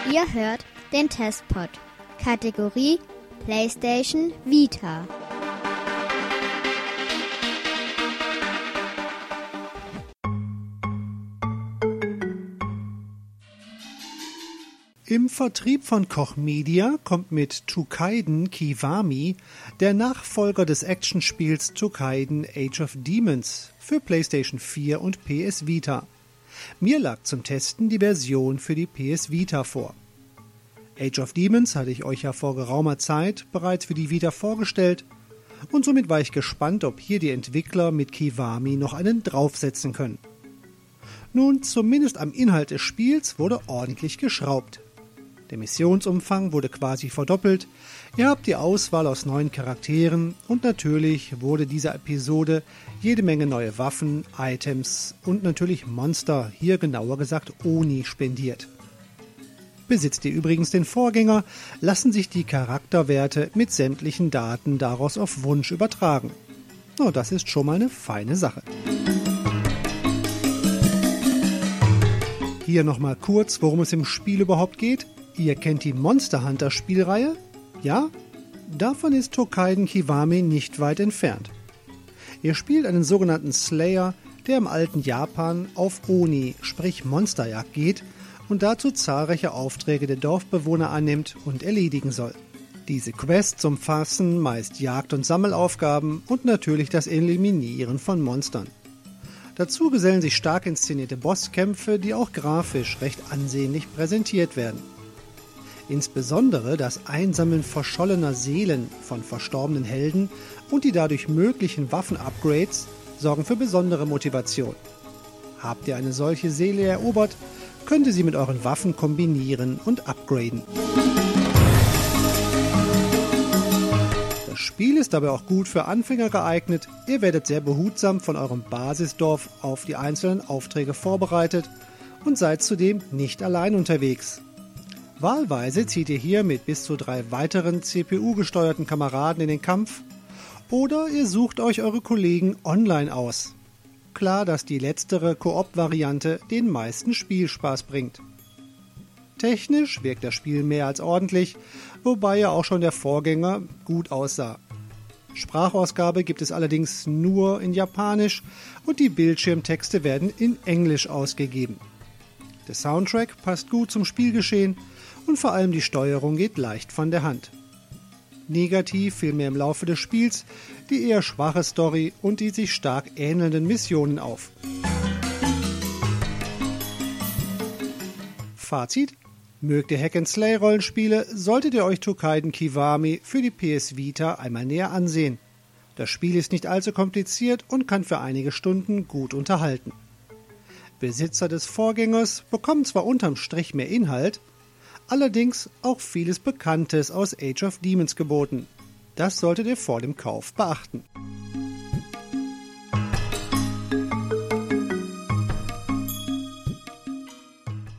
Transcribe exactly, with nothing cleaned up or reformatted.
Ihr hört den Testpod. Kategorie PlayStation Vita. Im Vertrieb von Koch Media kommt mit Tsukaiden Kiwami der Nachfolger des Actionspiels Tsukaiden Age of Demons für PlayStation vier und P S Vita. Mir lag zum Testen die Version für die P S Vita vor. Age of Demons hatte ich euch ja vor geraumer Zeit bereits für die Vita vorgestellt und somit war ich gespannt, ob hier die Entwickler mit Kiwami noch einen draufsetzen können. Nun, zumindest am Inhalt des Spiels wurde ordentlich geschraubt. Der Missionsumfang wurde quasi verdoppelt, ihr habt die Auswahl aus neuen Charakteren und natürlich wurde dieser Episode jede Menge neue Waffen, Items und natürlich Monster, hier genauer gesagt Oni, spendiert. Besitzt ihr übrigens den Vorgänger, lassen sich die Charakterwerte mit sämtlichen Daten daraus auf Wunsch übertragen. Oh, das ist schon mal eine feine Sache. Hier nochmal kurz, worum es im Spiel überhaupt geht. Ihr kennt die Monster Hunter Spielreihe? Ja? Davon ist Tsukaiden Kiwami nicht weit entfernt. Ihr spielt einen sogenannten Slayer, der im alten Japan auf Oni, sprich Monsterjagd geht und dazu zahlreiche Aufträge der Dorfbewohner annimmt und erledigen soll. Diese Quests umfassen meist Jagd- und Sammelaufgaben und natürlich das Eliminieren von Monstern. Dazu gesellen sich stark inszenierte Bosskämpfe, die auch grafisch recht ansehnlich präsentiert werden. Insbesondere das Einsammeln verschollener Seelen von verstorbenen Helden und die dadurch möglichen Waffen-Upgrades sorgen für besondere Motivation. Habt ihr eine solche Seele erobert, könnt ihr sie mit euren Waffen kombinieren und upgraden. Das Spiel ist dabei auch gut für Anfänger geeignet. Ihr werdet sehr behutsam von eurem Basisdorf auf die einzelnen Aufträge vorbereitet und seid zudem nicht allein unterwegs. Wahlweise zieht ihr hier mit bis zu drei weiteren C P U-gesteuerten Kameraden in den Kampf oder ihr sucht euch eure Kollegen online aus. Klar, dass die letztere Koop-Variante den meisten Spielspaß bringt. Technisch wirkt das Spiel mehr als ordentlich, wobei ja auch schon der Vorgänger gut aussah. Sprachausgabe gibt es allerdings nur in Japanisch und die Bildschirmtexte werden in Englisch ausgegeben. Der Soundtrack passt gut zum Spielgeschehen und vor allem die Steuerung geht leicht von der Hand. Negativ fiel mir im Laufe des Spiels die eher schwache Story und die sich stark ähnelnden Missionen auf. Fazit: Mögt ihr Hack-and-Slay-Rollenspiele, solltet ihr euch Tsukaiden Kiwami für die P S Vita einmal näher ansehen. Das Spiel ist nicht allzu kompliziert und kann für einige Stunden gut unterhalten. Besitzer des Vorgängers bekommen zwar unterm Strich mehr Inhalt, allerdings auch vieles Bekanntes aus Age of Demons geboten. Das solltet ihr vor dem Kauf beachten.